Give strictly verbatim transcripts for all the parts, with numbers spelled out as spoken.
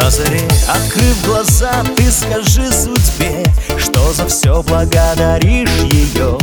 На заре, открыв глаза, ты скажи судьбе, что за все благодаришь ее.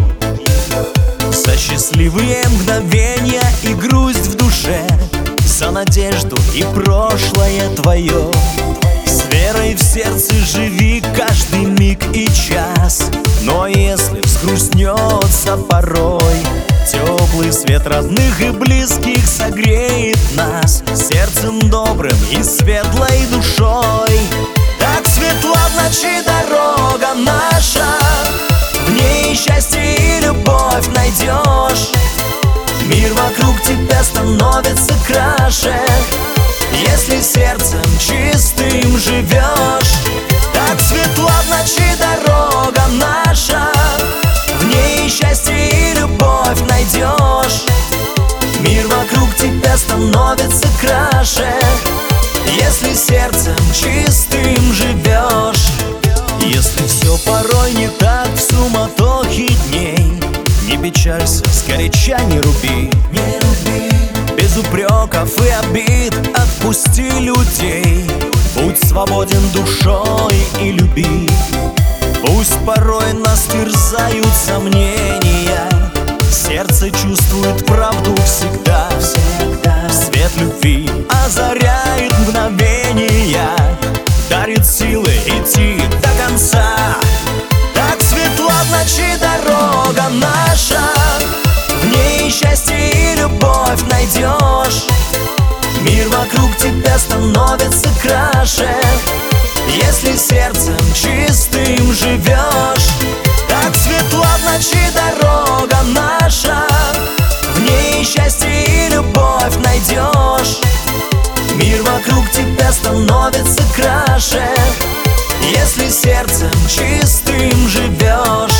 За счастливые мгновения и грусть в душе, за надежду и прошлое твое. С верой в сердце живи каждый миг и час. Но если взгрустнется порой, теплый свет родных и близких согреет нас сердцем добрым и светлой душой. Так светла в ночи дорога наша, в ней счастье и любовь найдешь. Мир вокруг тебя становится краше, если сердцем чистым живешь. Так светла в ночи дорога наша, в ней счастье и любовь найдешь. Мир вокруг тебя становится краше, если сердцем чистым живешь. Если все порой не так в суматохе дней, не печалься, сгоряча не руби, не руби. Без упреков и обид отпусти людей, будь свободен душой и люби. Пусть порой нас терзают сомнения, сердце чувствует правду всегда, всегда. Свет любви озаряет мгновения, дарит силы идти до конца. Так светла в ночи дорога наша, в ней счастье и любовь найдешь. Мир вокруг тебя становится краше, если сердцем чистым живешь. Так светла в ночи дорога наша, в ней счастье и любовь найдешь. Мир вокруг тебя становится краше, если сердцем чистым живешь.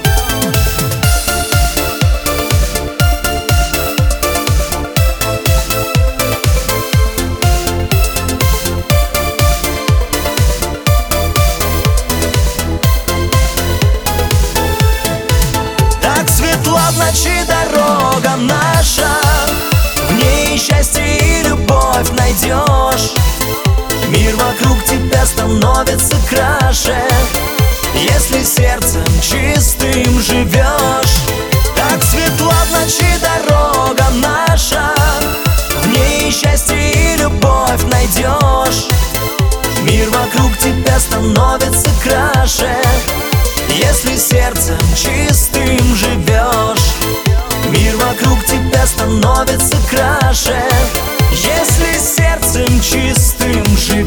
Светла в ночи дорога наша, в ней счастье и любовь найдешь. Мир вокруг тебя становится краше, если сердцем чистым живешь. Так светла в ночи дорога наша, в ней счастье и любовь найдешь. Мир вокруг тебя становится краше, если сердцем чистым живешь. Мир вокруг тебя становится краше, если сердцем чистым живешь.